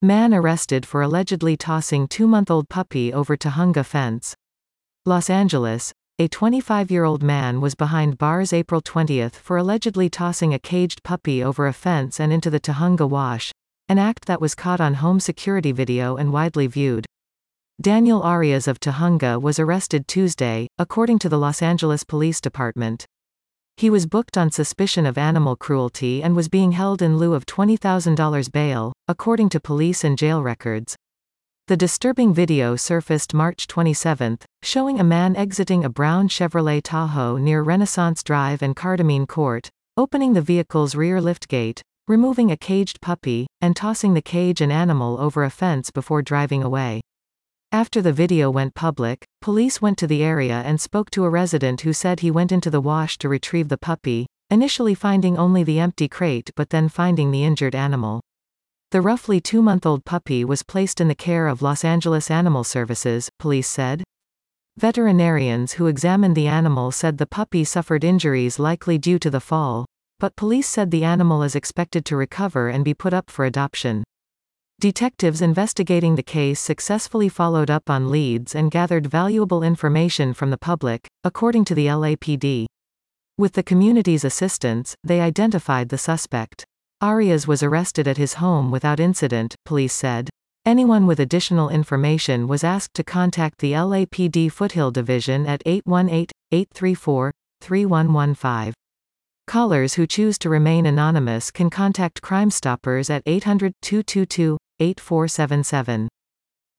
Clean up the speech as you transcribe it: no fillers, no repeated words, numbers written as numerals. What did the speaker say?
Man arrested for allegedly tossing 2-month-old puppy over Tujunga fence. Los Angeles. A 25-year-old man was behind bars April 20 for allegedly tossing a caged puppy over a fence and into the Tujunga Wash, an act that was caught on home security video and widely viewed. Daniel Arias of Tujunga was arrested Tuesday, according to the Los Angeles Police Department. He was booked on suspicion of animal cruelty and was being held in lieu of $20,000 bail, according to police and jail records. The disturbing video surfaced March 27, showing a man exiting a brown Chevrolet Tahoe near Renaissance Drive and Cardamine Court, opening the vehicle's rear liftgate, removing a caged puppy, and tossing the cage and animal over a fence before driving away. After the video went public, police went to the area and spoke to a resident who said he went into the wash to retrieve the puppy, initially finding only the empty crate but then finding the injured animal. The roughly 2-month-old puppy was placed in the care of Los Angeles Animal Services, police said. Veterinarians who examined the animal said the puppy suffered injuries likely due to the fall, but police said the animal is expected to recover and be put up for adoption. Detectives investigating the case successfully followed up on leads and gathered valuable information from the public, according to the LAPD. With the community's assistance, they identified the suspect. Arias was arrested at his home without incident, police said. Anyone with additional information was asked to contact the LAPD Foothill Division at 818-834-3115. Callers who choose to remain anonymous can contact Crime Stoppers at 800-222-8477.